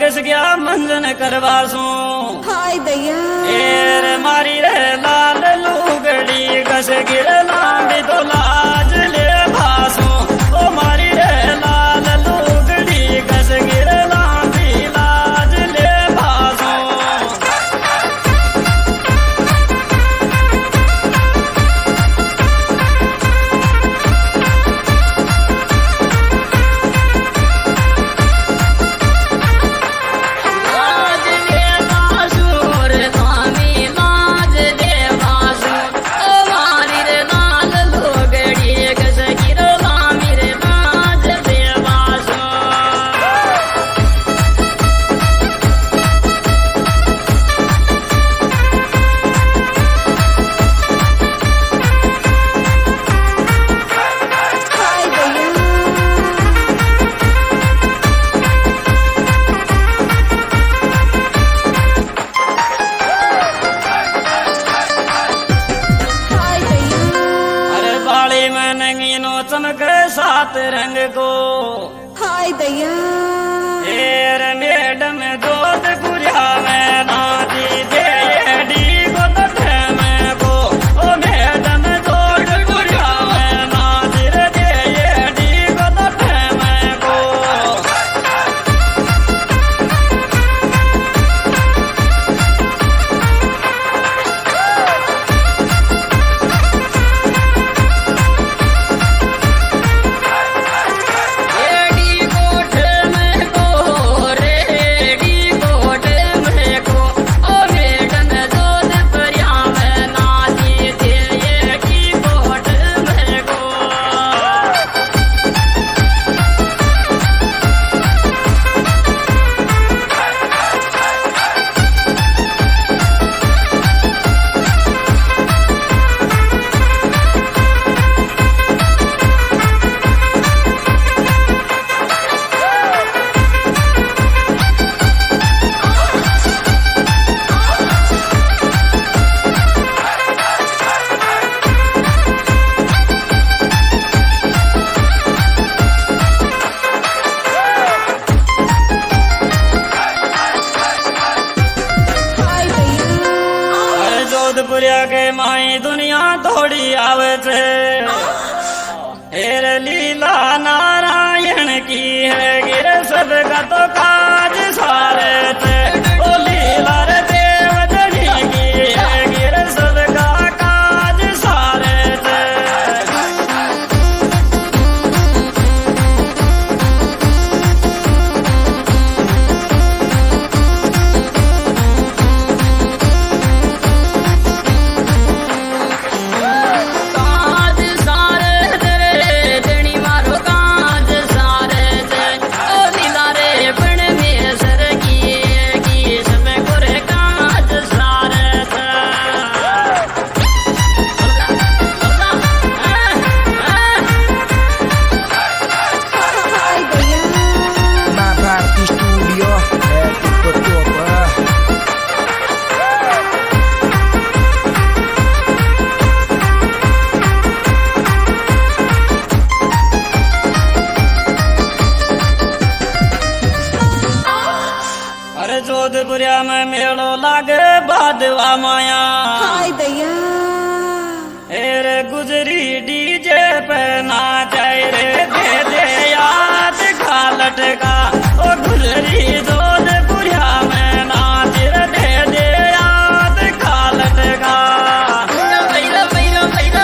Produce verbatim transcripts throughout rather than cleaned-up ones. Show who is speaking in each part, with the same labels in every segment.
Speaker 1: कस गया मंजन करवासू
Speaker 2: हाय दैया
Speaker 1: एर मारी रे लाल लुगड़ी कस गिर लांडी तो लाज ले भासू ओ मारी रे लाल लुगड़ी कस गिर लांडी लाज ले भासू चमक सात रंग को
Speaker 2: हाय दैया
Speaker 1: एर मैडम दूध गुरिया में नाची दे डी को तठे में को ओ मैडम दूध गुरिया में नाची दे डी को तठे में को जोधपुरिया के माई दुनिया थोड़ी आवे छे हेर लीला नारायण की है गिर सबका तो काज सारे थे ओ लीला रे देव धनी की है गिर सबका काज सारे थे जोधपुरिया में मेलो लागे बादवा माया
Speaker 2: हाय दैया
Speaker 1: एर गुजरी डीजे पे नाचे रे दे दे याद खालट का ओ गुजरी जोधपुरिया में नाच रे दे दे याद खालट का पैरा पैरा पैरा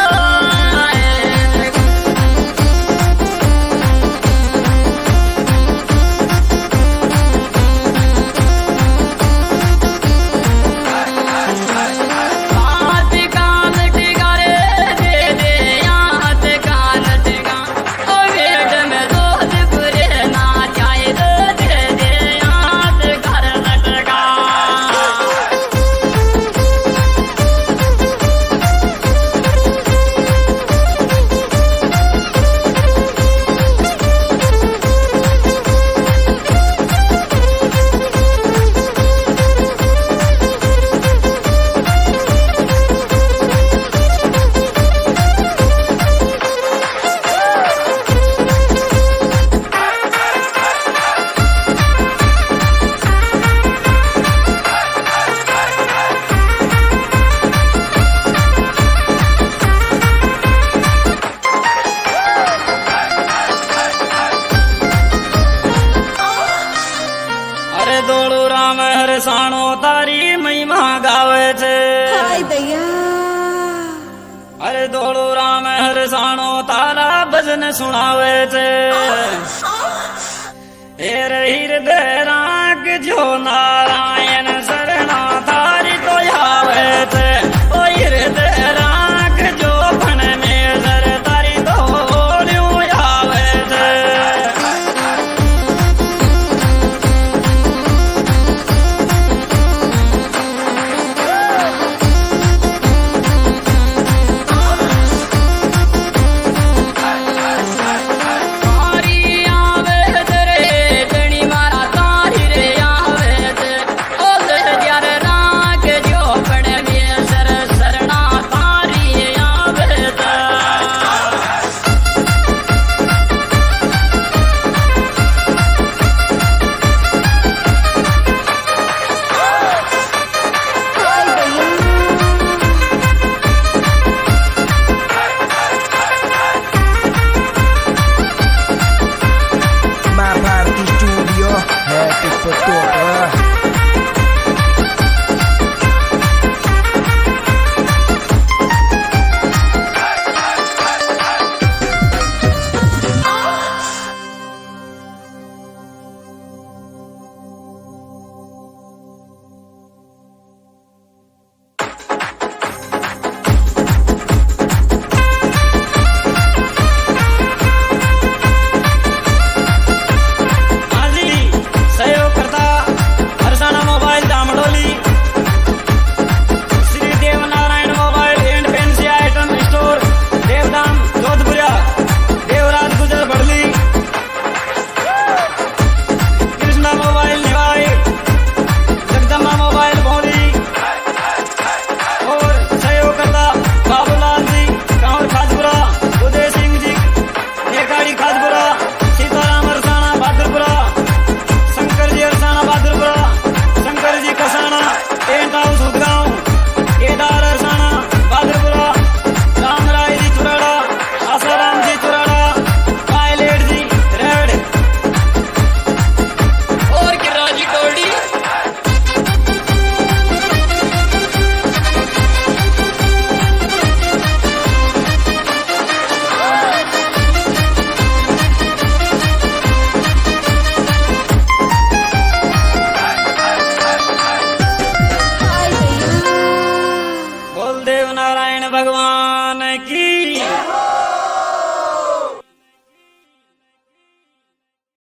Speaker 3: Africa.
Speaker 1: હરસાણો તારી મહિમા ગાવે છે
Speaker 2: હાય દયા
Speaker 1: અરે દોડો રામ હરસાણો તારા ભજન સુણાવે છે હે હૃદય રાખ જો ના